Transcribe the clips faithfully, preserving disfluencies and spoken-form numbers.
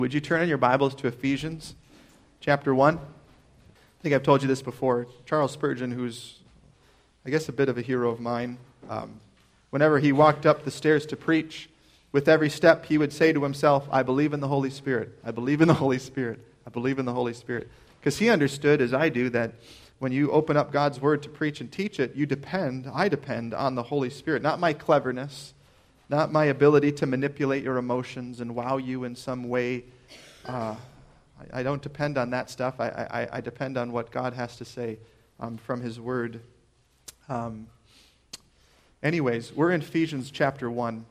Would you turn in your Bibles to Ephesians chapter one? I think I've told you this before. Charles Spurgeon, who's, I guess, a bit of a hero of mine, um, whenever he walked up the stairs to preach, with every step he would say to himself, I believe in the Holy Spirit. I believe in the Holy Spirit. I believe in the Holy Spirit. Because he understood, as I do, that when you open up God's Word to preach and teach it, you depend, I depend on the Holy Spirit, not my cleverness, not my ability to manipulate your emotions and wow you in some way. Uh, I, I don't depend on that stuff. I, I, I depend on what God has to say um, from His Word. Um, anyways, we're in Ephesians chapter one.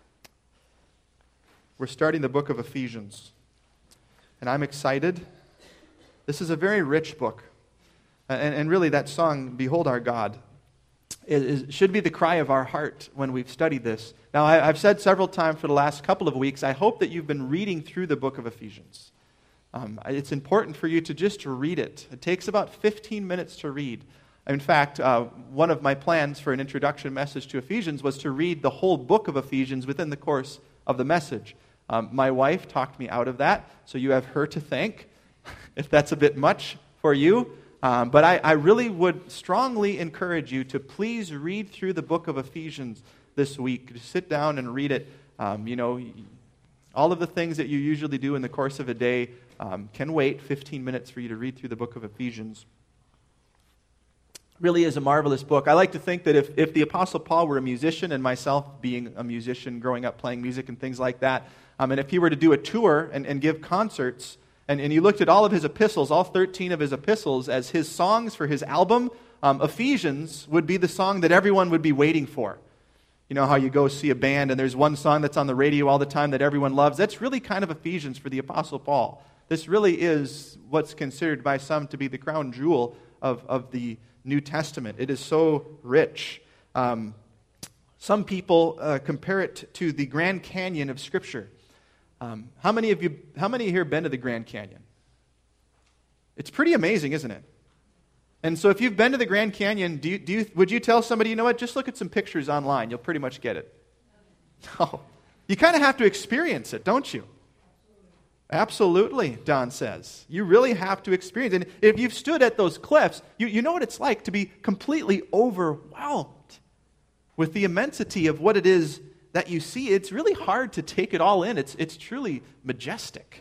We're starting the book of Ephesians. And I'm excited. This is a very rich book. And, and really that song, Behold Our God, It, it should be the cry of our heart when we've studied this. Now, I, I've said several times for the last couple of weeks, I hope that you've been reading through the book of Ephesians. Um, it's important for you to just read it. It takes about fifteen minutes to read. In fact, uh, one of my plans for an introduction message to Ephesians was to read the whole book of Ephesians within the course of the message. Um, my wife talked me out of that, so you have her to thank, if that's a bit much for you. Um, but I, I really would strongly encourage you to please read through the book of Ephesians this week. Just sit down and read it. Um, you know, all of the things that you usually do in the course of a day um, can wait fifteen minutes for you to read through the book of Ephesians. Really is a marvelous book. I like to think that if, if the Apostle Paul were a musician, and myself being a musician, growing up playing music and things like that, um, and if he were to do a tour and, and give concerts, And, and you looked at all of his epistles, all thirteen of his epistles, as his songs for his album, um, Ephesians would be the song that everyone would be waiting for. You know how you go see a band and there's one song that's on the radio all the time that everyone loves? That's really kind of Ephesians for the Apostle Paul. This really is what's considered by some to be the crown jewel of, of the New Testament. It is so rich. Um, some people uh, compare it to the Grand Canyon of Scripture. Um, how many of you, how many here been to the Grand Canyon? It's pretty amazing, isn't it? And so if you've been to the Grand Canyon, do you, do you, would you tell somebody, you know what, just look at some pictures online. You'll pretty much get it. No. You kind of have to experience it, don't you? Absolutely, Don says. You really have to experience it. And if you've stood at those cliffs, you, you know what it's like to be completely overwhelmed with the immensity of what it is that you see. It's really hard to take it all in. It's, it's truly majestic.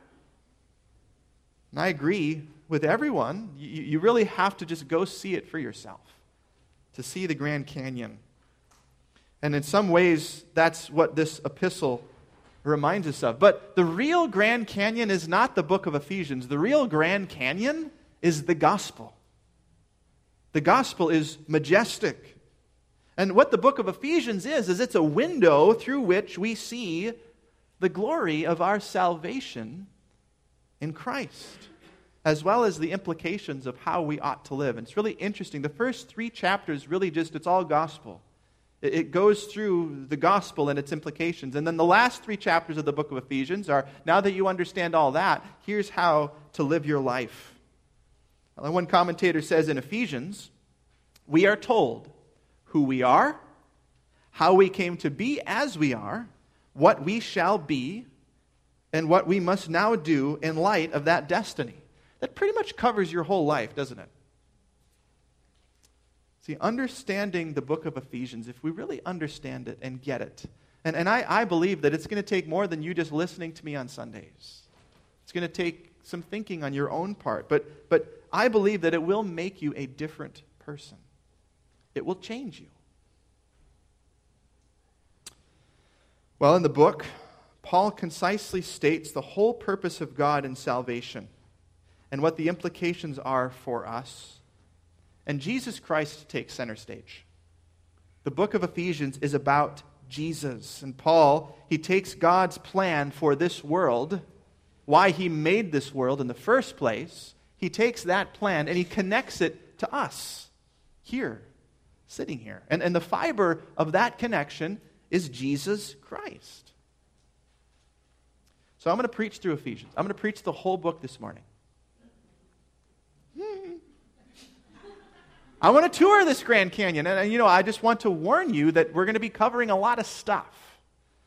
And I agree with everyone. You, you really have to just go see it for yourself, to see the Grand Canyon. And in some ways, that's what this epistle reminds us of. But the real Grand Canyon is not the book of Ephesians. The real Grand Canyon is the gospel. The gospel is majestic. And what the book of Ephesians is, is it's a window through which we see the glory of our salvation in Christ, as well as the implications of how we ought to live. And it's really interesting. The first three chapters really just, it's all gospel. It, it goes through the gospel and its implications. And then the last three chapters of the book of Ephesians are, now that you understand all that, here's how to live your life. One commentator says in Ephesians, we are told who we are, how we came to be as we are, what we shall be, and what we must now do in light of that destiny. That pretty much covers your whole life, doesn't it? See, understanding the book of Ephesians, if we really understand it and get it, and, and I, I believe that it's going to take more than you just listening to me on Sundays. It's going to take some thinking on your own part, but, but I believe that it will make you a different person. It will change you. Well, in the book, Paul concisely states the whole purpose of God in salvation and what the implications are for us. And Jesus Christ takes center stage. The book of Ephesians is about Jesus. And Paul, he takes God's plan for this world, why he made this world in the first place. He takes that plan and he connects it to us here, sitting here. And, and the fiber of that connection is Jesus Christ. So I'm going to preach through Ephesians. I'm going to preach the whole book this morning. I want to tour this Grand Canyon. And, you know, I just want to warn you that we're going to be covering a lot of stuff.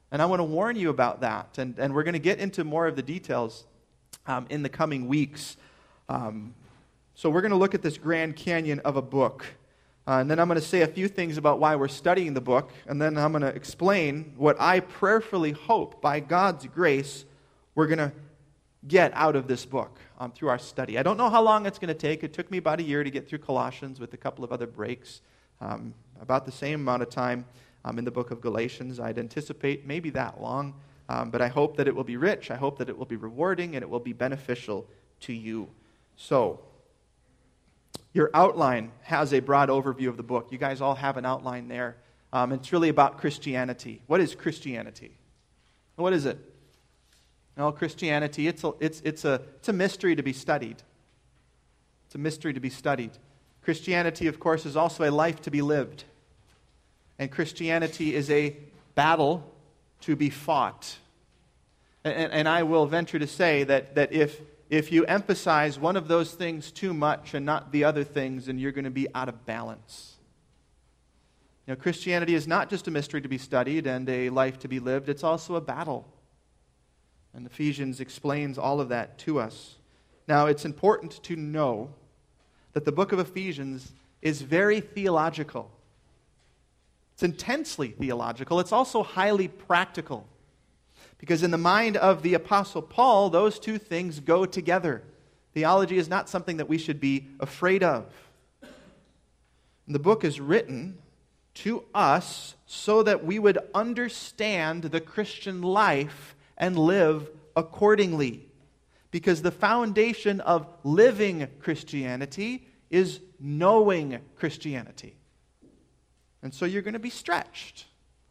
And I want to warn you about that. And, and we're going to get into more of the details um, in the coming weeks. Um, so we're going to look at this Grand Canyon of a book. Uh, and then I'm going to say a few things about why we're studying the book. And then I'm going to explain what I prayerfully hope, by God's grace, we're going to get out of this book um, through our study. I don't know how long it's going to take. It took me about a year to get through Colossians with a couple of other breaks. Um, about the same amount of time um, in the book of Galatians. I'd anticipate maybe that long, um, but I hope that it will be rich. I hope that it will be rewarding, and it will be beneficial to you. So, your outline has a broad overview of the book. You guys all have an outline there. Um, it's really about Christianity. What is Christianity? What is it? Well, Christianity, it's a, it's, it's, a, it's a mystery to be studied. It's a mystery to be studied. Christianity, of course, is also a life to be lived. And Christianity is a battle to be fought. And, and I will venture to say that, that if, if you emphasize one of those things too much and not the other things, then you're going to be out of balance. You know, Christianity is not just a mystery to be studied and a life to be lived. It's also a battle. And Ephesians explains all of that to us. Now, it's important to know that the book of Ephesians is very theological. It's intensely theological. It's also highly practical. Because in the mind of the Apostle Paul, those two things go together. Theology is not something that we should be afraid of. And the book is written to us so that we would understand the Christian life and live accordingly. Because the foundation of living Christianity is knowing Christianity. And so you're going to be stretched.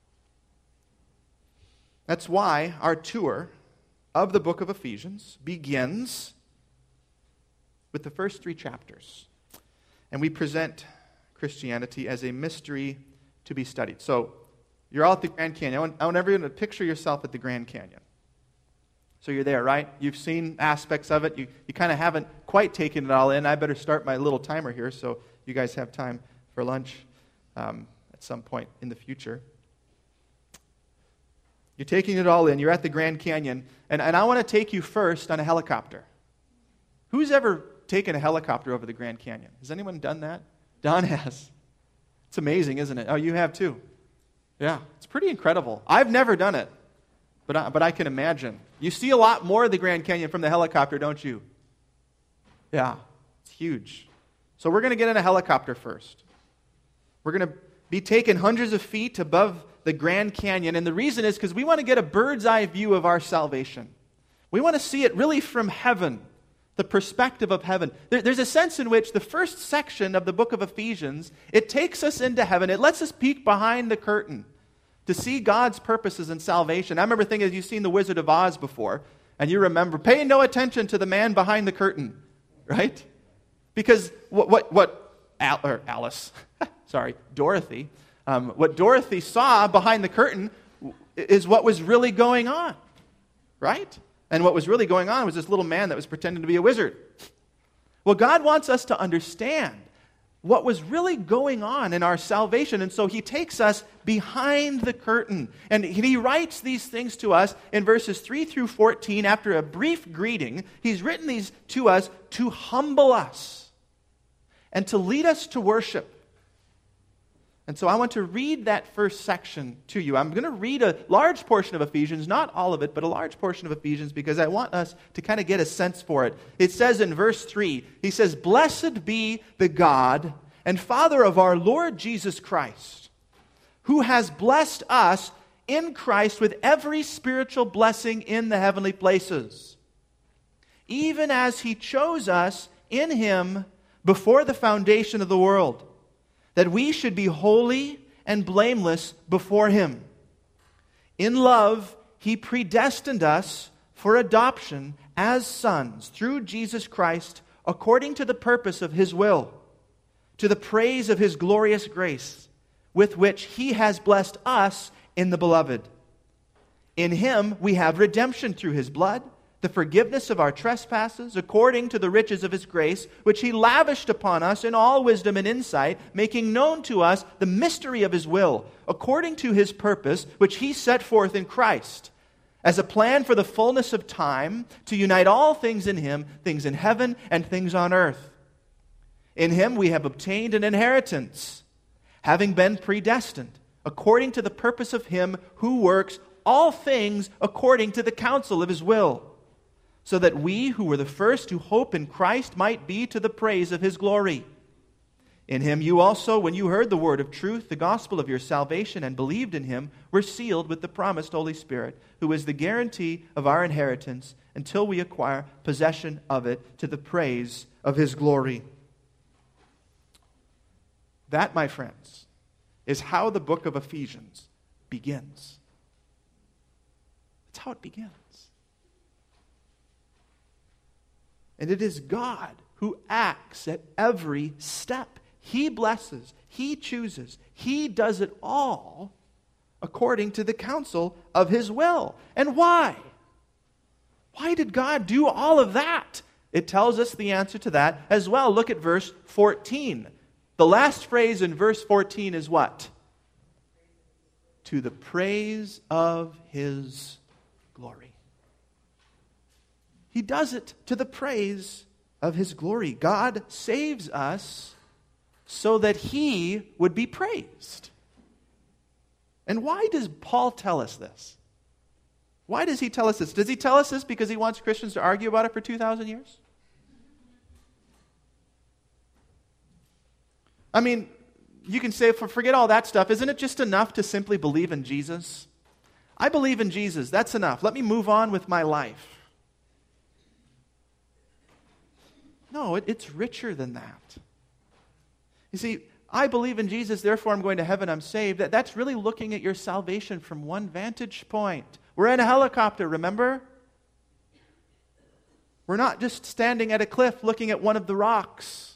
That's why our tour of the book of Ephesians begins with the first three chapters. And we present Christianity as a mystery to be studied. So you're all at the Grand Canyon. I want, I want everyone to picture yourself at the Grand Canyon. So you're there, right? You've seen aspects of it. You, you kind of haven't quite taken it all in. I better start my little timer here so you guys have time for lunch um, at some point in the future. You're taking it all in. You're at the Grand Canyon. And, and I want to take you first on a helicopter. Who's ever taken a helicopter over the Grand Canyon? Has anyone done that? Don has. It's amazing, isn't it? Oh, you have too. Yeah, it's pretty incredible. I've never done it, but I, but I can imagine. You see a lot more of the Grand Canyon from the helicopter, don't you? Yeah, it's huge. So we're going to get in a helicopter first. We're going to be taken hundreds of feet above the Grand Canyon, and the reason is because we want to get a bird's eye view of our salvation. We want to see it really from heaven, the perspective of heaven. There, there's a sense in which the first section of the book of Ephesians, it takes us into heaven. It lets us peek behind the curtain to see God's purposes in salvation. I remember thinking, you've seen The Wizard of Oz before, and you remember, pay no attention to the man behind the curtain, right? Because what, what, what Al, or Alice, sorry, Dorothy, um, what Dorothy saw behind the curtain is what was really going on, right? And what was really going on was this little man that was pretending to be a wizard. Well, God wants us to understand what was really going on in our salvation. And so he takes us behind the curtain. And he writes these things to us in verses three through fourteen. After a brief greeting, he's written these to us to humble us and to lead us to worship. And so I want to read that first section to you. I'm going to read a large portion of Ephesians, not all of it, but a large portion of Ephesians, because I want us to kind of get a sense for it. It says in verse three, he says, "Blessed be the God and Father of our Lord Jesus Christ, who has blessed us in Christ with every spiritual blessing in the heavenly places, even as he chose us in him before the foundation of the world, that we should be holy and blameless before him. In love, he predestined us for adoption as sons through Jesus Christ, according to the purpose of his will, to the praise of his glorious grace, with which he has blessed us in the Beloved. In him we have redemption through his blood, the forgiveness of our trespasses, according to the riches of His grace, which He lavished upon us in all wisdom and insight, making known to us the mystery of His will, according to His purpose, which He set forth in Christ, as a plan for the fullness of time, to unite all things in Him, things in heaven and things on earth. In Him we have obtained an inheritance, having been predestined, according to the purpose of Him who works all things according to the counsel of His will, so that we who were the first to hope in Christ might be to the praise of His glory. In Him you also, when you heard the word of truth, the gospel of your salvation, and believed in Him, were sealed with the promised Holy Spirit, who is the guarantee of our inheritance until we acquire possession of it to the praise of His glory. That, my friends, is how the book of Ephesians begins. That's how it begins. And it is God who acts at every step. He blesses, He chooses, He does it all according to the counsel of His will. And why? Why did God do all of that? It tells us the answer to that as well. Look at verse fourteen. The last phrase in verse fourteen is what? To the praise of His glory. He does it to the praise of His glory. God saves us so that He would be praised. And why does Paul tell us this? Why does he tell us this? Does he tell us this because he wants Christians to argue about it for two thousand years? I mean, you can say, forget all that stuff. Isn't it just enough to simply believe in Jesus? I believe in Jesus. That's enough. Let me move on with my life. No, it, it's richer than that. You see, I believe in Jesus, therefore I'm going to heaven, I'm saved. That, that's really looking at your salvation from one vantage point. We're in a helicopter, remember? We're not just standing at a cliff looking at one of the rocks.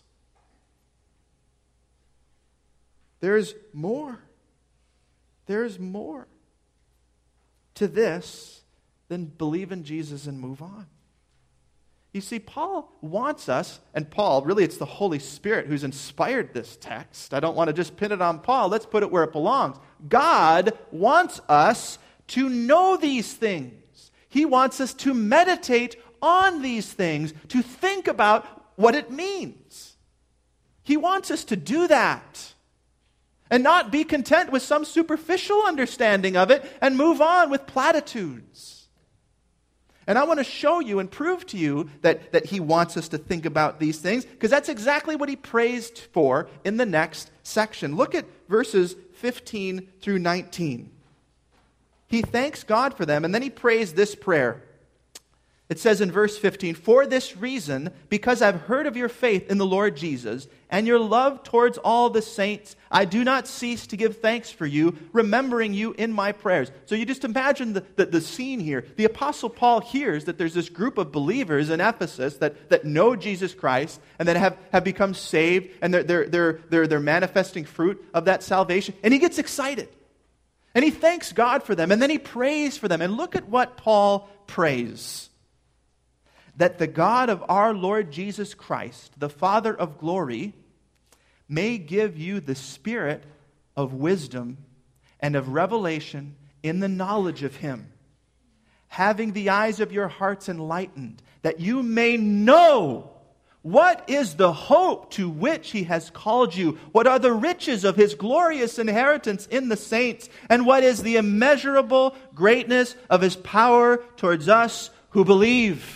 There's more. There's more to this than believe in Jesus and move on. You see, Paul wants us, and Paul, really it's the Holy Spirit who's inspired this text. I don't want to just pin it on Paul. Let's put it where it belongs. God wants us to know these things. He wants us to meditate on these things, to think about what it means. He wants us to do that. And not be content with some superficial understanding of it and move on with platitudes. And I want to show you and prove to you that, that He wants us to think about these things, because that's exactly what He praised for in the next section. Look at verses fifteen through nineteen. He thanks God for them, and then he prays this prayer. It says in verse fifteen, "For this reason, because I've heard of your faith in the Lord Jesus and your love towards all the saints, I do not cease to give thanks for you, remembering you in my prayers." So you just imagine the, the, the scene here. The Apostle Paul hears that there's this group of believers in Ephesus that, that know Jesus Christ and that have, have become saved, and they're, they're, they're, they're, they're manifesting fruit of that salvation. And he gets excited. And he thanks God for them, and then he prays for them. And look at what Paul prays. "That the God of our Lord Jesus Christ, the Father of glory, may give you the spirit of wisdom and of revelation in the knowledge of Him, having the eyes of your hearts enlightened, that you may know what is the hope to which He has called you, what are the riches of His glorious inheritance in the saints, and what is the immeasurable greatness of His power towards us who believe."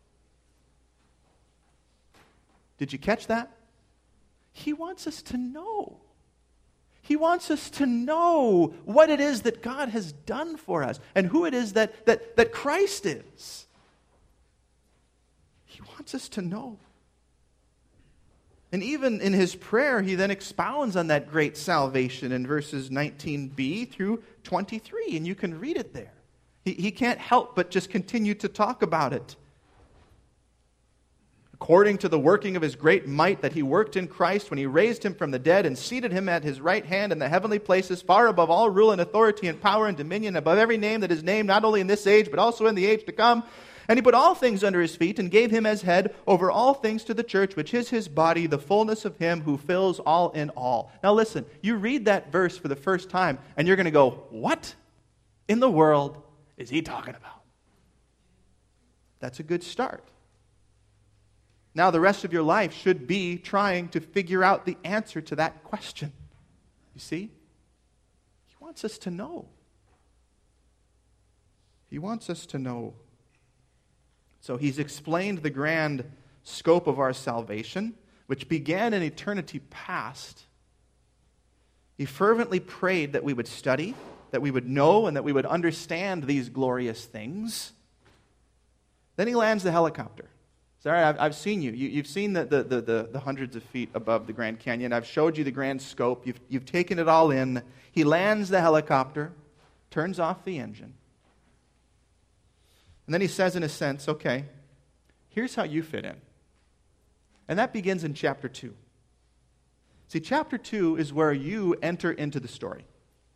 Did you catch that? He wants us to know. He wants us to know what it is that God has done for us and who it is that, that, that Christ is. He wants us to know. And even in his prayer, he then expounds on that great salvation in verses nineteen b through twenty-three, and you can read it there. He, he can't help but just continue to talk about it. "According to the working of His great might that He worked in Christ when He raised Him from the dead and seated Him at His right hand in the heavenly places, far above all rule and authority and power and dominion, above every name that is named, not only in this age, but also in the age to come. And he put all things under his feet and gave him as head over all things to the church, which is his body, the fullness of him who fills all in all. Now listen, you read that verse for the first time and you're going to go, what in the world is he talking about? That's a good start. Now the rest of your life should be trying to figure out the answer to that question. You see? He wants us to know. He wants us to know. So he's explained the grand scope of our salvation, which began in eternity past. He fervently prayed that we would study, that we would know, and that we would understand these glorious things. Then he lands the helicopter. It's all right, I've, I've seen you. you. You've seen the, the, the, the, the hundreds of feet above the Grand Canyon. I've showed you the grand scope. You've, you've taken it all in. He lands the helicopter, turns off the engine. And then he says, in a sense, okay, here's how you fit in. And that begins in chapter two. See, chapter two is where you enter into the story.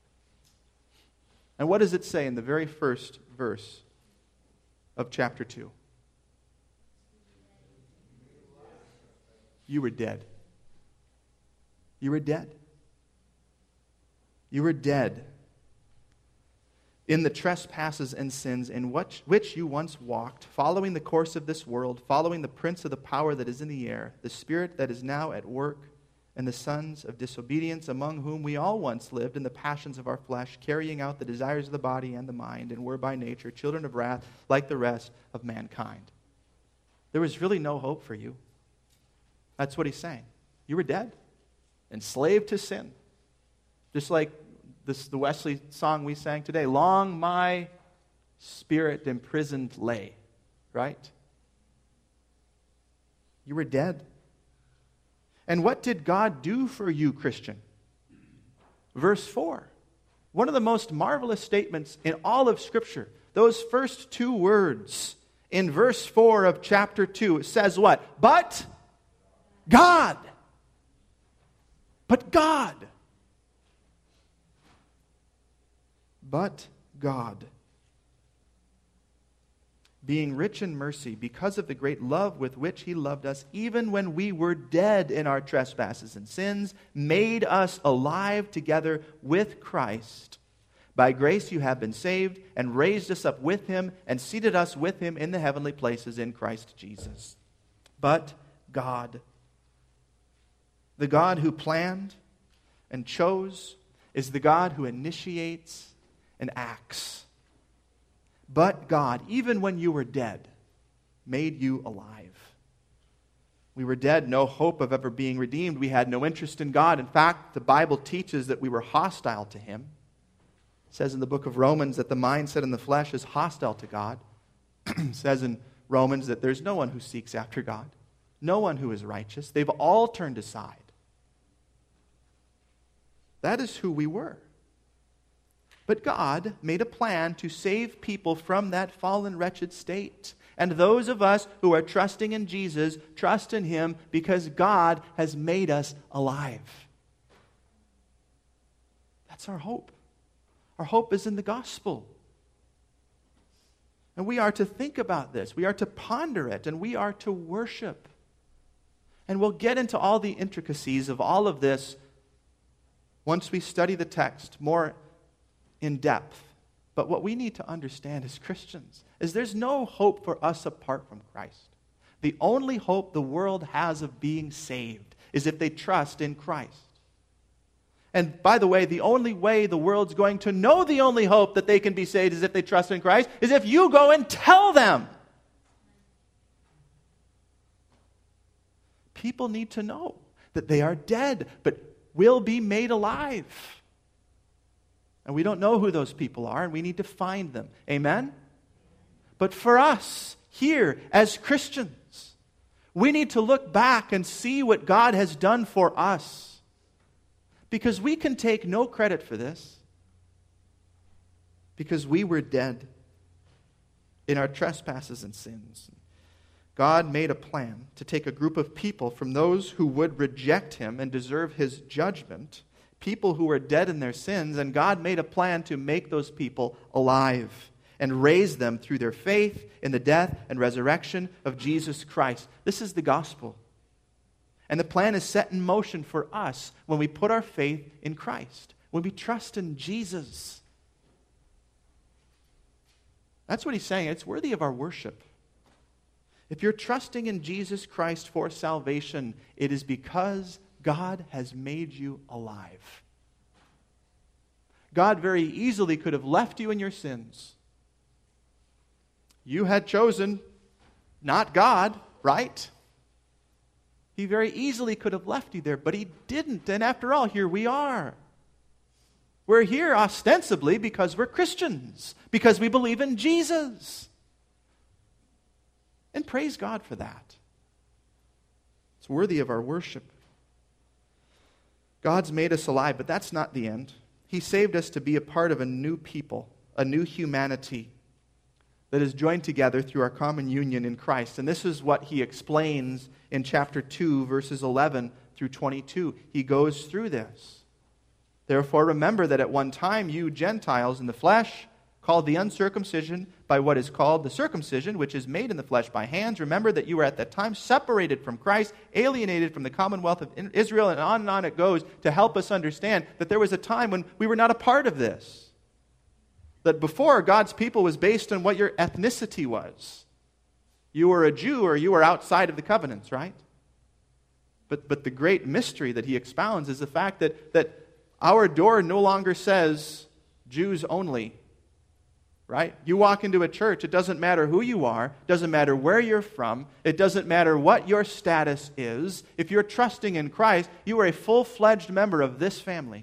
And what does it say in the very first verse of chapter two? You were dead. You were dead. You were dead in the trespasses and sins in which, which you once walked, following the course of this world, following the prince of the power that is in the air, the spirit that is now at work, and the sons of disobedience, among whom we all once lived in the passions of our flesh, carrying out the desires of the body and the mind, and were by nature children of wrath like the rest of mankind. There was really no hope for you. That's what he's saying. You were dead, enslaved to sin. Just like this, the Wesley song we sang today, long my spirit imprisoned lay, right? You were dead. And what did God do for you, Christian? Verse four. One of the most marvelous statements in all of Scripture. Those first two words in verse four of chapter two. It says what? But God. But God. But God, being rich in mercy, because of the great love with which He loved us, even when we were dead in our trespasses and sins, made us alive together with Christ. By grace you have been saved, and raised us up with Him, and seated us with Him in the heavenly places in Christ Jesus. But God, the God who planned and chose, is the God who initiates and acts. But God, even when you were dead, made you alive. We were dead, no hope of ever being redeemed. We had no interest in God. In fact, the Bible teaches that we were hostile to Him. It says in the book of Romans that the mindset in the flesh is hostile to God. It says in Romans that there's no one who seeks after God, no one who is righteous. They've all turned aside. That is who we were. But God made a plan to save people from that fallen, wretched state. And those of us who are trusting in Jesus, trust in Him because God has made us alive. That's our hope. Our hope is in the gospel. And we are to think about this. We are to ponder it. And we are to worship. And we'll get into all the intricacies of all of this once we study the text more in depth. But what we need to understand as Christians is there's no hope for us apart from Christ. The only hope the world has of being saved is if they trust in Christ. And by the way, the only way the world's going to know the only hope that they can be saved is if they trust in Christ, is if you go and tell them. People need to know that they are dead, but will be made alive. And we don't know who those people are, and we need to find them. Amen? But for us, here, as Christians, we need to look back and see what God has done for us. Because we can take no credit for this. Because we were dead in our trespasses and sins. God made a plan to take a group of people from those who would reject Him and deserve His judgment, people who were dead in their sins, and God made a plan to make those people alive. and raise them through their faith in the death and resurrection of Jesus Christ. This is the gospel. And the plan is set in motion for us when we put our faith in Christ, when we trust in Jesus. That's what he's saying. It's worthy of our worship. If you're trusting in Jesus Christ for salvation, it is because God has made you alive. God very easily could have left you in your sins. You had chosen not God, right? He very easily could have left you there, but he didn't. And after all, here we are. We're here ostensibly because we're Christians, because we believe in Jesus. And praise God for that. It's worthy of our worship. God's made us alive, but that's not the end. He saved us to be a part of a new people, a new humanity that is joined together through our common union in Christ. And this is what he explains in chapter two, verses eleven through twenty-two. He goes through this. Therefore, remember that at one time you Gentiles in the flesh, called the uncircumcision by what is called the circumcision, which is made in the flesh by hands. Remember that you were at that time separated from Christ, alienated from the commonwealth of Israel, and on and on it goes to help us understand that there was a time when we were not a part of this. That before, God's people was based on what your ethnicity was. You were a Jew or you were outside of the covenants, right? But, but the great mystery that he expounds is the fact that, that our door no longer says Jews only. Right? You walk into a church, it doesn't matter who you are, doesn't matter where you're from, it doesn't matter what your status is. If you're trusting in Christ, you are a full-fledged member of this family.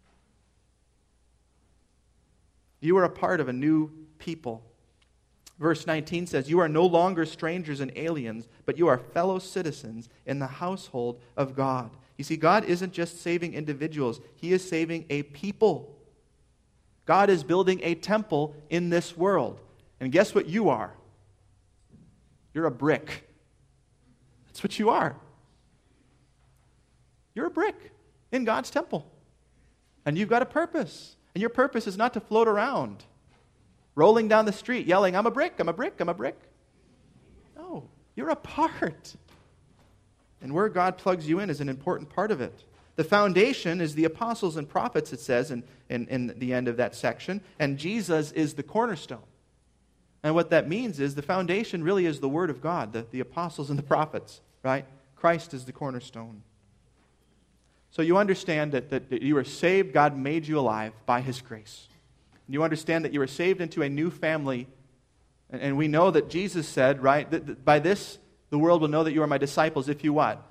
You are a part of a new people. Verse nineteen says, you are no longer strangers and aliens, but you are fellow citizens in the household of God. You see, God isn't just saving individuals, he is saving a people. God is building a temple in this world. And guess what you are? You're a brick. That's what you are. You're a brick in God's temple. And you've got a purpose. And your purpose is not to float around, rolling down the street, yelling, I'm a brick, I'm a brick, I'm a brick. No, you're a part. And where God plugs you in is an important part of it. The foundation is the apostles and prophets, it says in, in, in the end of that section, and Jesus is the cornerstone. And what that means is the foundation really is the Word of God, the, the apostles and the prophets, right? Christ is the cornerstone. So you understand that, that, that you were saved, God made you alive by His grace. You understand that you were saved into a new family, and, and we know that Jesus said, right, that, that by this the world will know that you are my disciples if you what?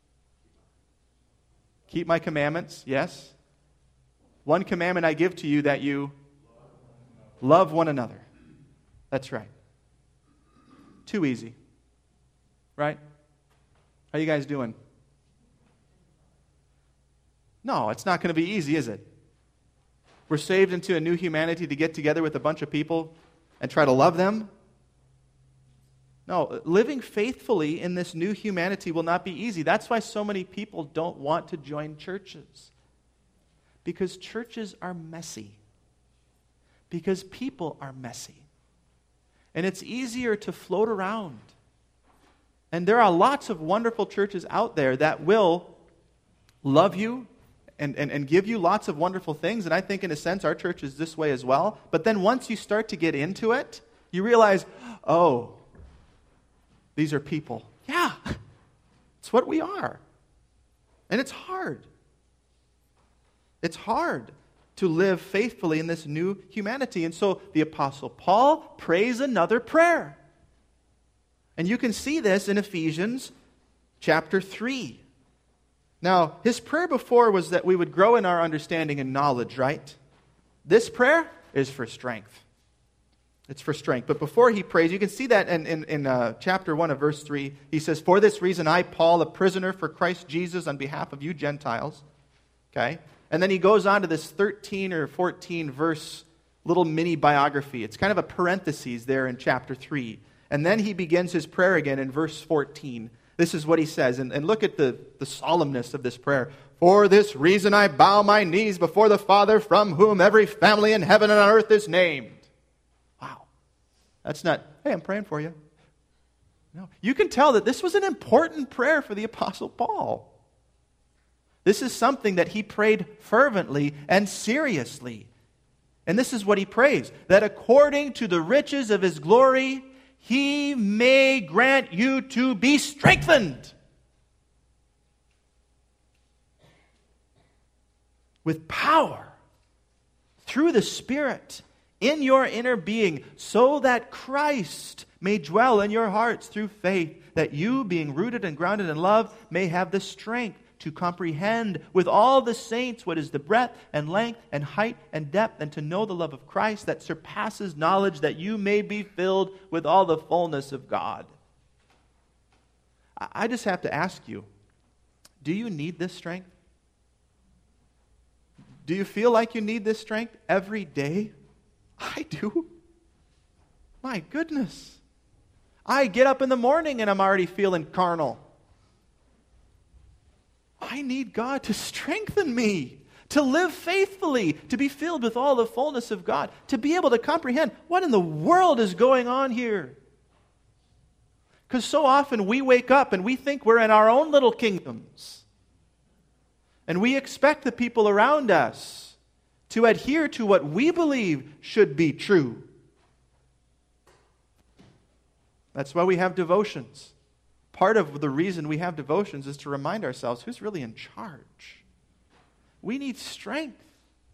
Keep my commandments, yes. One commandment I give to you, that you love one another. That's right. Too easy. Right? How you guys doing? No, it's not going to be easy, is it? We're saved into a new humanity to get together with a bunch of people and try to love them? No, living faithfully in this new humanity will not be easy. That's why so many people don't want to join churches. Because churches are messy. Because people are messy. And it's easier to float around. And there are lots of wonderful churches out there that will love you and, and, and give you lots of wonderful things. And I think in a sense our church is this way as well. But then once you start to get into it, you realize, oh, these are people. Yeah, it's what we are. And it's hard. It's hard to live faithfully in this new humanity. And so the Apostle Paul prays another prayer. And you can see this in Ephesians chapter three. Now, his prayer before was that we would grow in our understanding and knowledge, right? This prayer is for strength. It's for strength. But before he prays, you can see that in, in, in uh, chapter one of verse three. He says, for this reason I, Paul, a prisoner for Christ Jesus on behalf of you Gentiles. Okay? And then he goes on to this thirteen or fourteen verse little mini biography. It's kind of a parenthesis there in chapter three. And then he begins his prayer again in verse fourteen. This is what he says. And, and look at the, the solemnness of this prayer. For this reason I bow my knees before the Father, from whom every family in heaven and on earth is named. Wow. That's not, hey, I'm praying for you. No. You can tell that this was an important prayer for the Apostle Paul. This is something that he prayed fervently and seriously. And this is what he prays, that according to the riches of his glory, he may grant you to be strengthened with power through the Spirit in your inner being, so that Christ may dwell in your hearts through faith, that you, being rooted and grounded in love, may have the strength to comprehend with all the saints what is the breadth and length and height and depth, and to know the love of Christ that surpasses knowledge, that you may be filled with all the fullness of God. I just have to ask you, do you need this strength? Do you feel like you need this strength every day? I do. My goodness. I get up in the morning and I'm already feeling carnal. I need God to strengthen me, to live faithfully, to be filled with all the fullness of God, to be able to comprehend what in the world is going on here. Because so often we wake up and we think we're in our own little kingdoms. And we expect the people around us to adhere to what we believe should be true. That's why we have devotions. Part of the reason we have devotions is to remind ourselves who's really in charge. We need strength.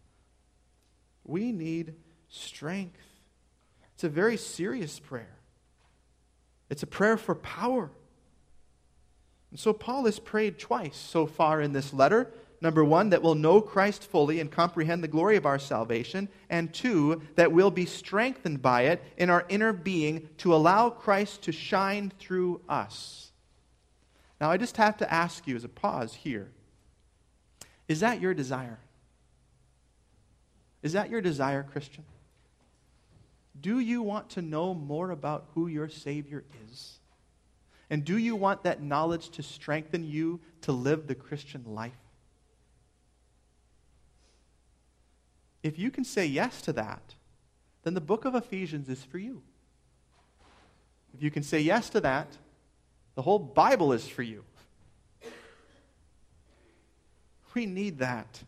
We need strength. It's a very serious prayer. It's a prayer for power. And so Paul has prayed twice so far in this letter. Number one, that we'll know Christ fully and comprehend the glory of our salvation. And two, that we'll be strengthened by it in our inner being to allow Christ to shine through us. Now, I just have to ask you as a pause here, is that your desire? Is that your desire, Christian? Do you want to know more about who your Savior is? And do you want that knowledge to strengthen you to live the Christian life? If you can say yes to that, then the book of Ephesians is for you. If you can say yes to that, the whole Bible is for you. We need that.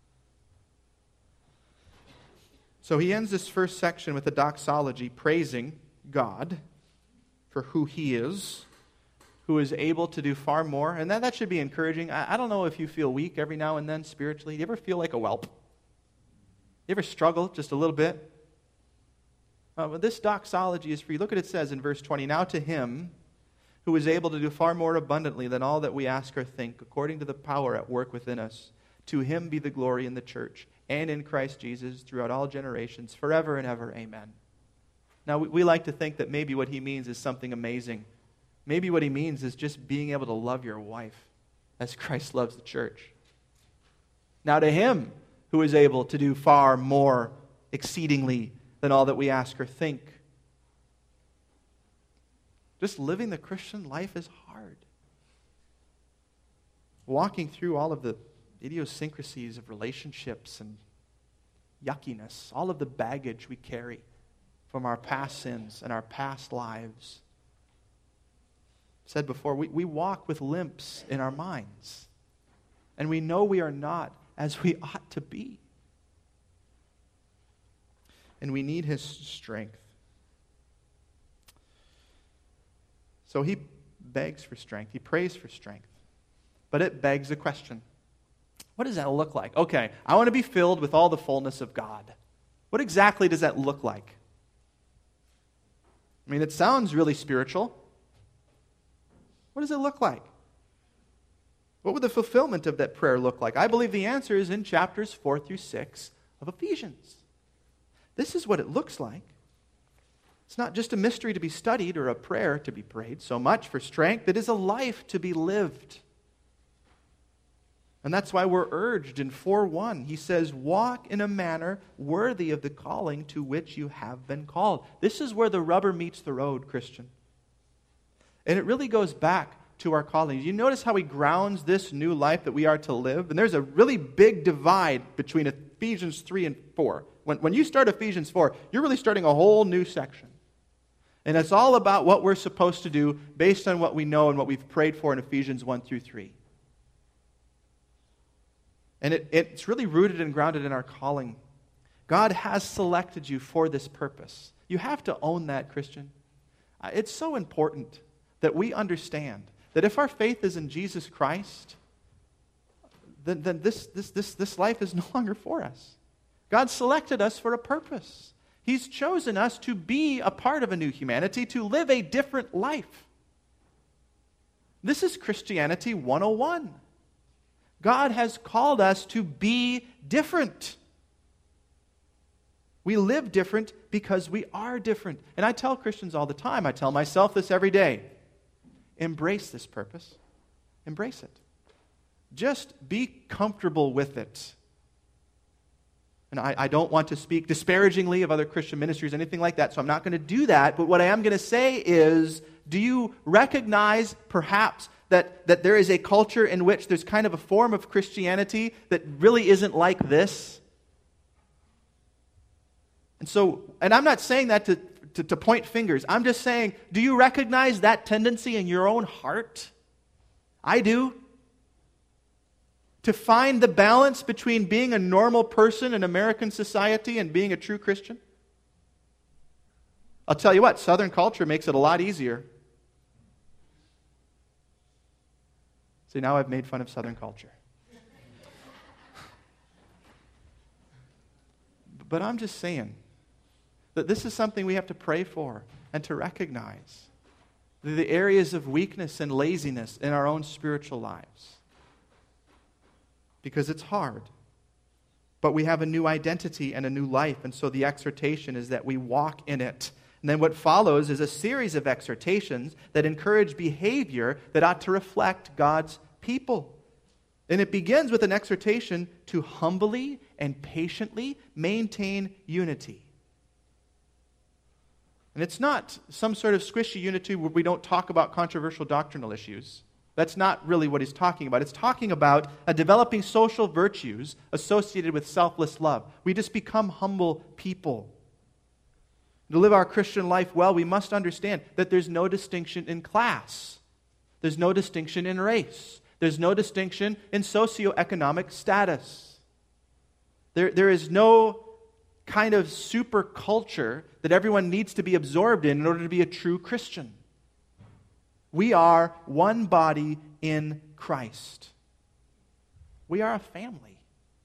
So he ends this first section with a doxology praising God for who He is, who is able to do far more. And that, that should be encouraging. I, I don't know if you feel weak every now and then spiritually. Do you ever feel like a whelp? You ever struggle just a little bit? Uh, well, this doxology is for you. Look what it says in verse twenty. Now to Him who is able to do far more abundantly than all that we ask or think, according to the power at work within us, to Him be the glory in the church and in Christ Jesus throughout all generations, forever and ever. Amen. Now, we, we like to think that maybe what he means is something amazing. Maybe what he means is just being able to love your wife as Christ loves the church. Now to Him who is able to do far more exceedingly than all that we ask or think. Just living the Christian life is hard. Walking through all of the idiosyncrasies of relationships and yuckiness, all of the baggage we carry from our past sins and our past lives. Said before, we, we walk with limps in our minds. And we know we are not as we ought to be. And we need His strength. So he begs for strength. He prays for strength. But it begs a question. What does that look like? Okay, I want to be filled with all the fullness of God. What exactly does that look like? I mean, it sounds really spiritual. What does it look like? What would the fulfillment of that prayer look like? I believe the answer is in chapters four through six of Ephesians. This is what it looks like. It's not just a mystery to be studied or a prayer to be prayed so much for strength. It is a life to be lived. And that's why we're urged in four one. He says, walk in a manner worthy of the calling to which you have been called. This is where the rubber meets the road, Christian. And it really goes back to our calling. You notice how he grounds this new life that we are to live? And there's a really big divide between Ephesians three and four. When, when you start Ephesians four, you're really starting a whole new section. And it's all about what we're supposed to do based on what we know and what we've prayed for in Ephesians one through three. And it, it's really rooted and grounded in our calling. God has selected you for this purpose. You have to own that, Christian. It's so important that we understand that if our faith is in Jesus Christ, then, then this, this, this, this life is no longer for us. God selected us for a purpose. He's chosen us to be a part of a new humanity, to live a different life. This is Christianity one oh one. God has called us to be different. We live different because we are different. And I tell Christians all the time, I tell myself this every day, embrace this purpose. Embrace it. Just be comfortable with it. And I, I don't want to speak disparagingly of other Christian ministries, anything like that, so I'm not going to do that. But what I am going to say is, do you recognize perhaps that, that there is a culture in which there's kind of a form of Christianity that really isn't like this? And so, and I'm not saying that to, to, to point fingers. I'm just saying, do you recognize that tendency in your own heart? I do. To find the balance between being a normal person in American society and being a true Christian? I'll tell you what, Southern culture makes it a lot easier. See, now I've made fun of Southern culture. But I'm just saying that this is something we have to pray for and to recognize. The areas of weakness and laziness in our own spiritual lives. Because it's hard. But we have a new identity and a new life, and so the exhortation is that we walk in it. And then what follows is a series of exhortations that encourage behavior that ought to reflect God's people. And it begins with an exhortation to humbly and patiently maintain unity. And it's not some sort of squishy unity where we don't talk about controversial doctrinal issues. That's not really what he's talking about. It's talking about uh, developing social virtues associated with selfless love. We just become humble people. To live our Christian life well, we must understand that there's no distinction in class. There's no distinction in race. There's no distinction in socioeconomic status. There, there is no kind of super culture that everyone needs to be absorbed in in order to be a true Christian. We are one body in Christ. We are a family.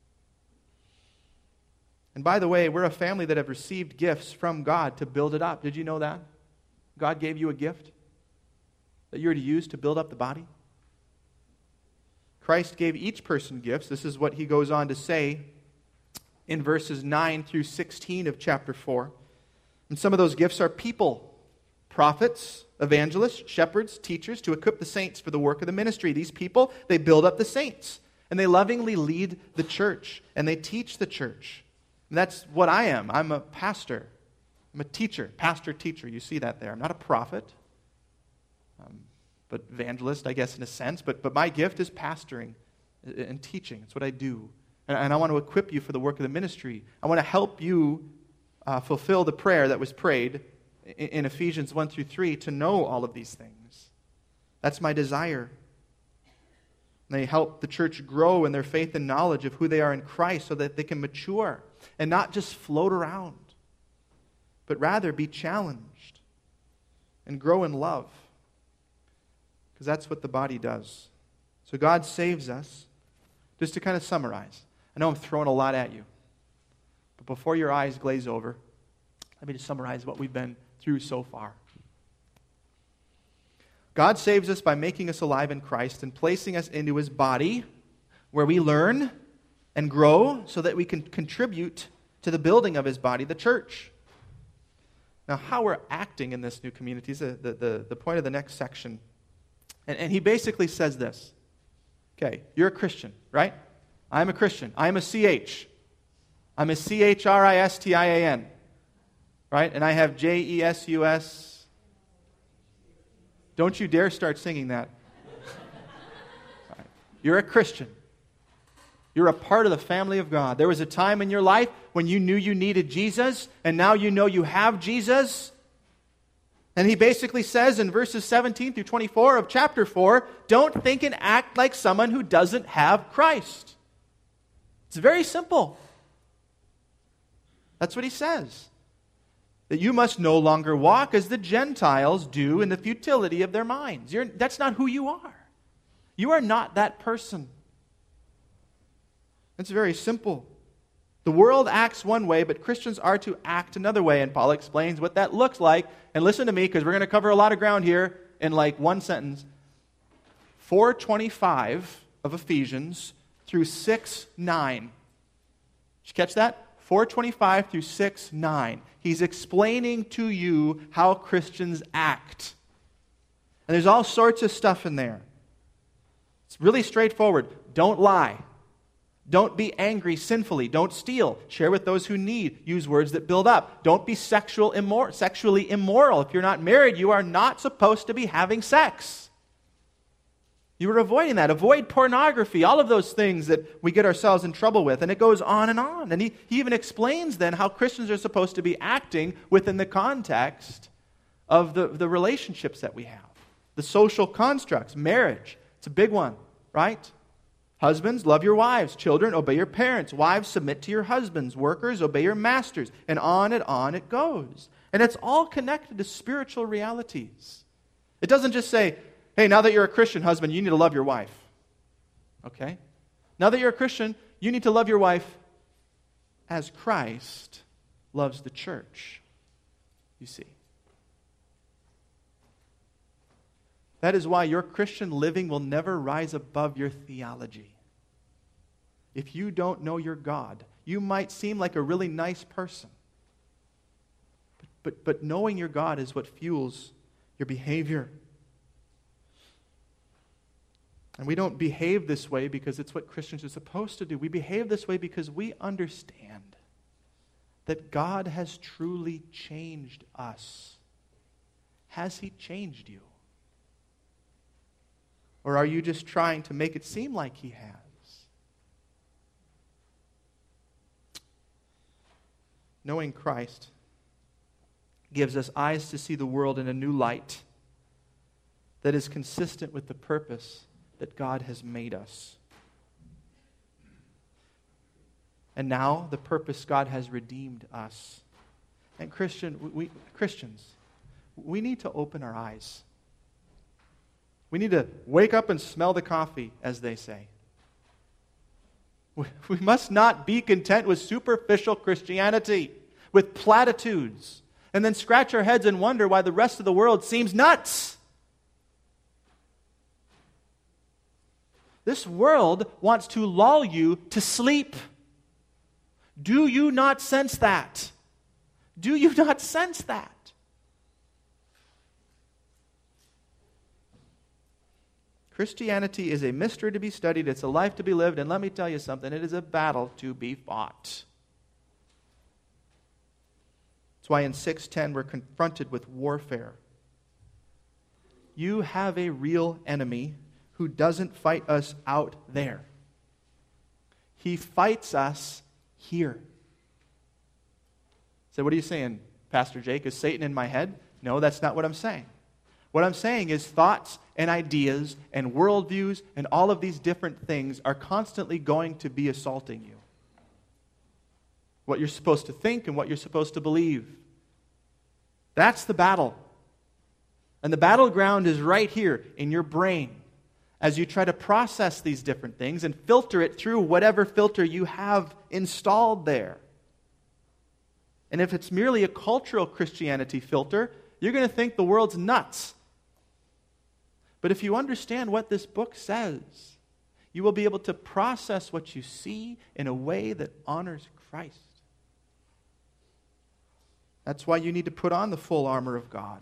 And by the way, we're a family that have received gifts from God to build it up. Did you know that? God gave you a gift that you're to use to build up the body. Christ gave each person gifts. This is what he goes on to say in verses nine through sixteen of chapter four. And some of those gifts are people, prophets, evangelists, shepherds, teachers, to equip the saints for the work of the ministry. These people, they build up the saints, and they lovingly lead the church, and they teach the church. And that's what I am. I'm a pastor. I'm a teacher, pastor, teacher. You see that there. I'm not a prophet, um, but evangelist, I guess, in a sense. But, but my gift is pastoring and teaching. It's what I do. And, and I want to equip you for the work of the ministry. I want to help you uh, fulfill the prayer that was prayed in Ephesians one through three, to know all of these things. That's my desire. They help the church grow in their faith and knowledge of who they are in Christ so that they can mature and not just float around, but rather be challenged and grow in love. Because that's what the body does. So God saves us. Just to kind of summarize. I know I'm throwing a lot at you. But before your eyes glaze over, let me just summarize what we've been through so far. God saves us by making us alive in Christ and placing us into his body where we learn and grow so that we can contribute to the building of his body, the church. Now, how we're acting in this new community is the, the, the, the point of the next section. And, and he basically says this. Okay, you're a Christian, right? I'm a Christian. I'm a C H. I'm a C H R I S T I A N. Right? And I have J E S U S. Don't you dare start singing that. Right. You're a Christian. You're a part of the family of God. There was a time in your life when you knew you needed Jesus, and now you know you have Jesus. And he basically says in verses seventeen through twenty-four of chapter four, don't think and act like someone who doesn't have Christ. It's very simple. That's what he says. That you must no longer walk as the Gentiles do in the futility of their minds. You're, that's not who you are. You are not that person. It's very simple. The world acts one way, but Christians are to act another way. And Paul explains what that looks like. And listen to me, because we're going to cover a lot of ground here in like one sentence. four twenty-five of Ephesians through six nine. Did you catch that? four twenty-five through six nine. He's explaining to you how Christians act. And there's all sorts of stuff in there. It's really straightforward. Don't lie. Don't be angry sinfully. Don't steal. Share with those who need. Use words that build up. Don't be sexual immor- sexually immoral. If you're not married, you are not supposed to be having sex. You are avoiding that. Avoid pornography. All of those things that we get ourselves in trouble with. And it goes on and on. And he, he even explains then how Christians are supposed to be acting within the context of the, the relationships that we have. The social constructs. Marriage. It's a big one, right? Husbands, love your wives. Children, obey your parents. Wives, submit to your husbands. Workers, obey your masters. And on and on it goes. And it's all connected to spiritual realities. It doesn't just say, hey, now that you're a Christian, husband, you need to love your wife. Okay? Now that you're a Christian, you need to love your wife as Christ loves the church. You see. That is why your Christian living will never rise above your theology. If you don't know your God, you might seem like a really nice person. But, but, but knowing your God is what fuels your behavior. And we don't behave this way because it's what Christians are supposed to do. We behave this way because we understand that God has truly changed us. Has He changed you? Or are you just trying to make it seem like He has? Knowing Christ gives us eyes to see the world in a new light that is consistent with the purpose that God has made us. And now the purpose God has redeemed us. And Christian, we, Christians, we need to open our eyes. We need to wake up and smell the coffee, as they say. We must not be content with superficial Christianity, with platitudes, and then scratch our heads and wonder why the rest of the world seems nuts. This world wants to lull you to sleep. Do you not sense that? Do you not sense that? Christianity is a mystery to be studied. It's a life to be lived. And let me tell you something. It is a battle to be fought. That's why in six ten we're confronted with warfare. You have a real enemy who doesn't fight us out there. He fights us here. So what are you saying, Pastor Jake? Is Satan in my head? No, that's not what I'm saying. What I'm saying is thoughts and ideas and worldviews and all of these different things are constantly going to be assaulting you. What you're supposed to think and what you're supposed to believe. That's the battle. And the battleground is right here in your brain as you try to process these different things and filter it through whatever filter you have installed there. And if it's merely a cultural Christianity filter, you're going to think the world's nuts. But if you understand what this book says, you will be able to process what you see in a way that honors Christ. That's why you need to put on the full armor of God.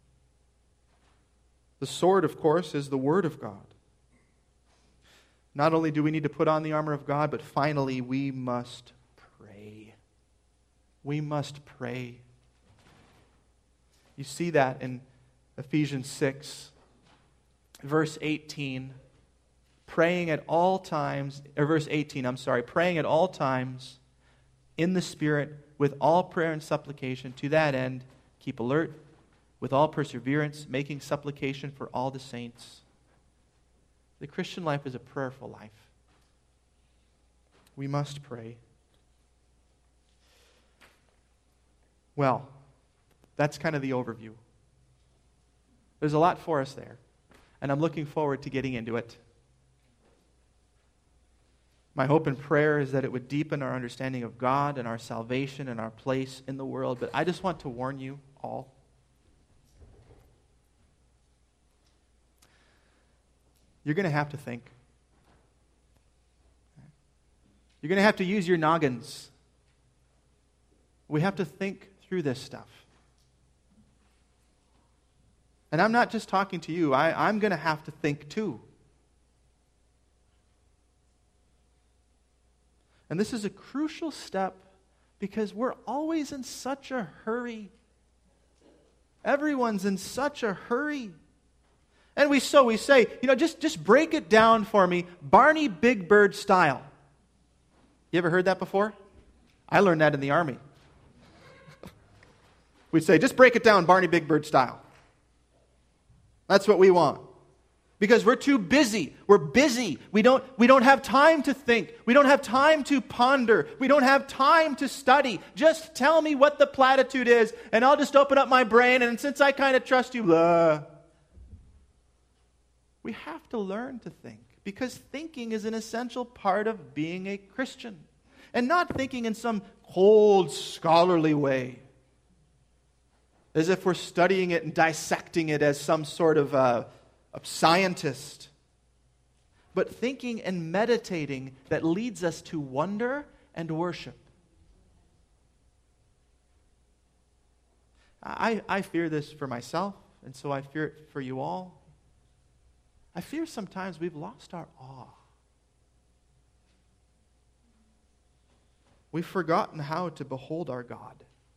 The sword, of course, is the Word of God. Not only do we need to put on the armor of God, but finally we must pray. We must pray. You see that in Ephesians six, verse eighteen. Praying at all times, or verse eighteen, I'm sorry, praying at all times in the Spirit with all prayer and supplication. To that end, keep alert, with all perseverance, making supplication for all the saints. The Christian life is a prayerful life. We must pray. Well, that's kind of the overview. There's a lot for us there, and I'm looking forward to getting into it. My hope and prayer is that it would deepen our understanding of God and our salvation and our place in the world. But I just want to warn you all. You're going to have to think. You're going to have to use your noggins. We have to think through this stuff. And I'm not just talking to you. I, I'm going to have to think too. And this is a crucial step because we're always in such a hurry. Everyone's in such a hurry. And we so we say, you know, just, just break it down for me, Barney Big Bird style. You ever heard that before? I learned that in the Army. We'd say, just break it down Barney Big Bird style. That's what we want. Because we're too busy. We're busy. We don't, we don't have time to think. We don't have time to ponder. We don't have time to study. Just tell me what the platitude is, and I'll just open up my brain, and since I kind of trust you, blah. We have to learn to think, because thinking is an essential part of being a Christian. And not thinking in some cold, scholarly way, as if we're studying it and dissecting it as some sort of uh, a scientist, but thinking and meditating that leads us to wonder and worship. I, I fear this for myself, and so I fear it for you all. I fear sometimes we've lost our awe. We've forgotten how to behold our God.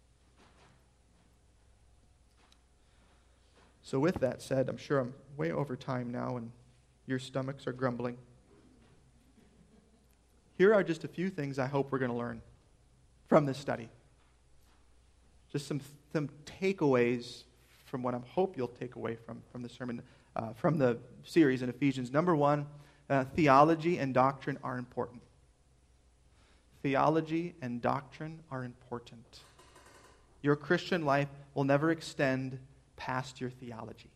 So with that said, I'm sure I'm way over time now and your stomachs are grumbling. Here are just a few things I hope we're going to learn from this study. Just some, some takeaways from what I hope you'll take away from, from the sermon, uh, from the series in Ephesians. Number one, uh, theology and doctrine are important. Theology and doctrine are important. Your Christian life will never extend past your theology.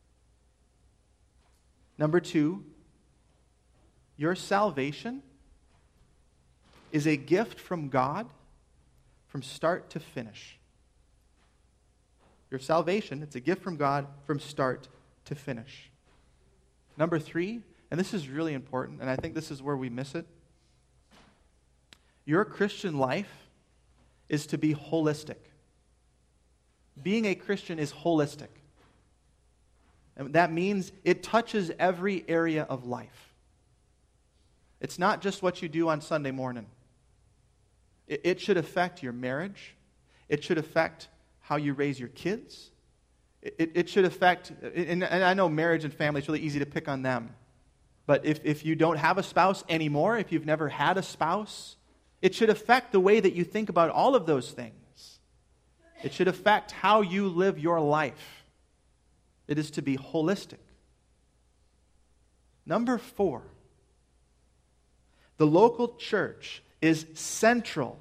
Number two, your salvation is a gift from God from start to finish. Your salvation, it's a gift from God from start to finish. Number three, and this is really important, and I think this is where we miss it. Your Christian life is to be holistic. Being a Christian is holistic. And that means it touches every area of life. It's not just what you do on Sunday morning. It, it should affect your marriage. It should affect how you raise your kids. It, it, it should affect, and, and I know marriage and family, it's really easy to pick on them. But if, if you don't have a spouse anymore, if you've never had a spouse, it should affect the way that you think about all of those things. It should affect how you live your life. It is to be holistic. Number four, the local church is central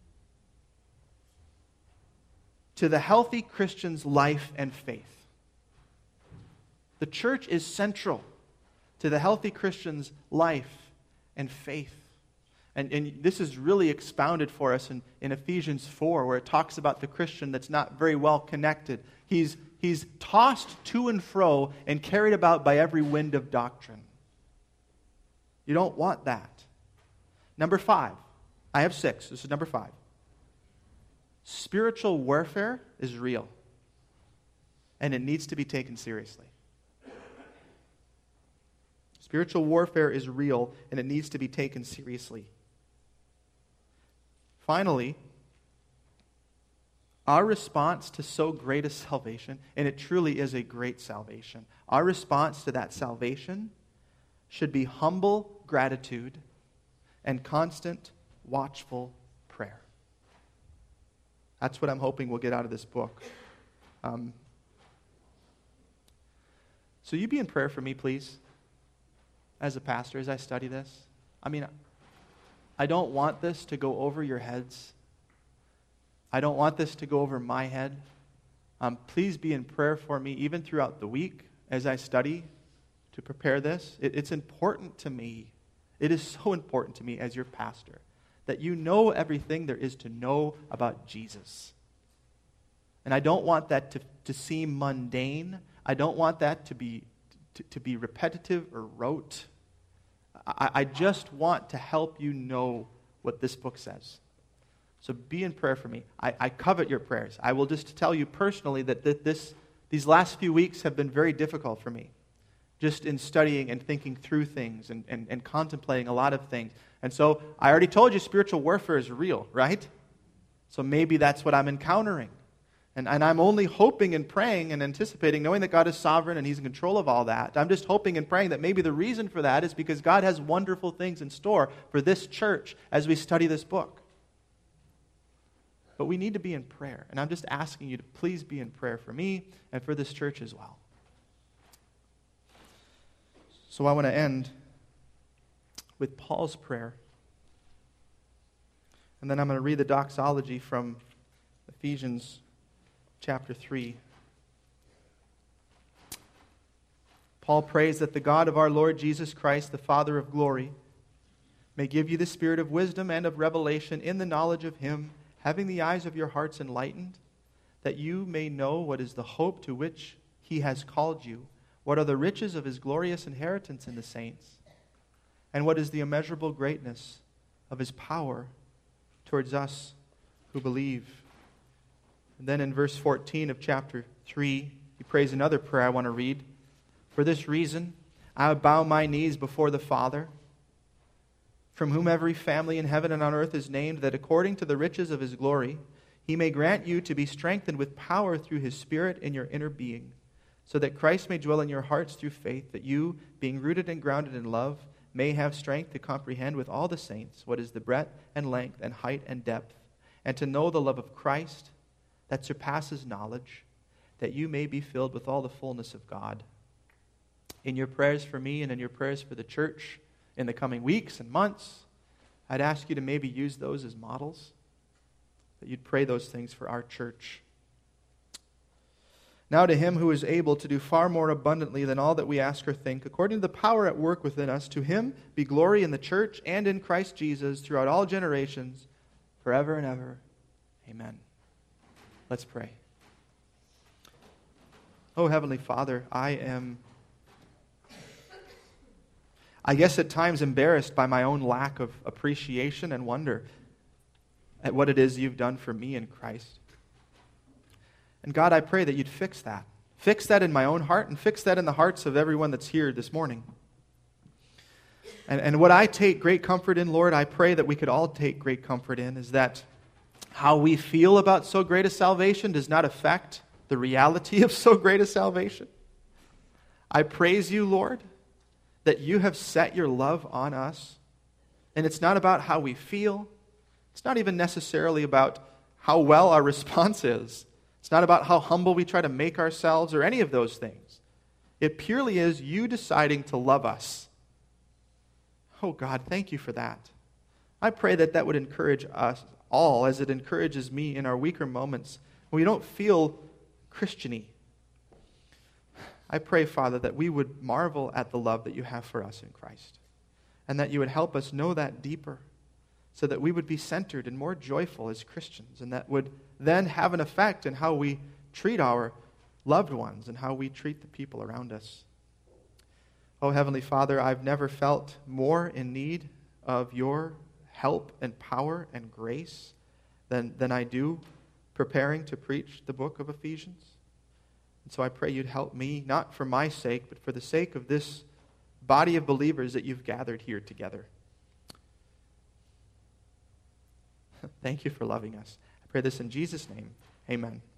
to the healthy Christian's life and faith. The church is central to the healthy Christian's life and faith. And, and this is really expounded for us in, in Ephesians four, where it talks about the Christian that's not very well connected. He's, he's tossed to and fro and carried about by every wind of doctrine. You don't want that. Number five. I have six. This is number five. Spiritual warfare is real, and it needs to be taken seriously. Spiritual warfare is real, and it needs to be taken seriously. Finally, our response to so great a salvation, and it truly is a great salvation, our response to that salvation should be humble gratitude and constant watchful prayer. That's what I'm hoping we'll get out of this book. Um, So you be in prayer for me, please, as a pastor, as I study this. I mean, I don't want this to go over your heads. I don't want this to go over my head. Um, please be in prayer for me even throughout the week as I study to prepare this. It, it's important to me. It is so important to me as your pastor that you know everything there is to know about Jesus. And I don't want that to, to seem mundane. I don't want that to be, to, to be repetitive or rote. I, I just want to help you know what this book says. So be in prayer for me. I, I covet your prayers. I will just tell you personally that th- this, these last few weeks have been very difficult for me, just in studying and thinking through things and, and, and contemplating a lot of things. And so I already told you spiritual warfare is real, right? So maybe that's what I'm encountering. And, and I'm only hoping and praying and anticipating, knowing that God is sovereign and He's in control of all that. I'm just hoping and praying that maybe the reason for that is because God has wonderful things in store for this church as we study this book. But we need to be in prayer. And I'm just asking you to please be in prayer for me and for this church as well. So I want to end with Paul's prayer. And then I'm going to read the doxology from Ephesians chapter three. Paul prays that the God of our Lord Jesus Christ, the Father of glory, may give you the spirit of wisdom and of revelation in the knowledge of Him, having the eyes of your hearts enlightened, that you may know what is the hope to which He has called you, what are the riches of His glorious inheritance in the saints, and what is the immeasurable greatness of His power towards us who believe. And then in verse fourteen of chapter three, he prays another prayer I want to read. For this reason, I bow my knees before the Father, from whom every family in heaven and on earth is named, that according to the riches of His glory, He may grant you to be strengthened with power through His Spirit in your inner being, so that Christ may dwell in your hearts through faith, that you, being rooted and grounded in love, may have strength to comprehend with all the saints what is the breadth and length and height and depth, and to know the love of Christ that surpasses knowledge, that you may be filled with all the fullness of God. In your prayers for me and in your prayers for the church in the coming weeks and months, I'd ask you to maybe use those as models, that you'd pray those things for our church. Now to Him who is able to do far more abundantly than all that we ask or think, according to the power at work within us, to Him be glory in the church and in Christ Jesus throughout all generations, forever and ever. Amen. Let's pray. Oh, Heavenly Father, I am, I guess at times embarrassed by my own lack of appreciation and wonder at what it is You've done for me in Christ. And God, I pray that You'd fix that. Fix that in my own heart and fix that in the hearts of everyone that's here this morning. And, and what I take great comfort in, Lord, I pray that we could all take great comfort in, is that how we feel about so great a salvation does not affect the reality of so great a salvation. I praise You, Lord, that You have set Your love on us. And it's not about how we feel. It's not even necessarily about how well our response is. It's not about how humble we try to make ourselves or any of those things. It purely is You deciding to love us. Oh God, thank You for that. I pray that that would encourage us all as it encourages me in our weaker moments when we don't feel Christian-y. I pray, Father, that we would marvel at the love that You have for us in Christ, and that You would help us know that deeper, so that we would be centered and more joyful as Christians, and that would then have an effect in how we treat our loved ones and how we treat the people around us. Oh, Heavenly Father, I've never felt more in need of Your help and power and grace than, than I do preparing to preach the book of Ephesians. And so I pray You'd help me, not for my sake, but for the sake of this body of believers that You've gathered here together. Thank You for loving us. I pray this in Jesus' name. Amen.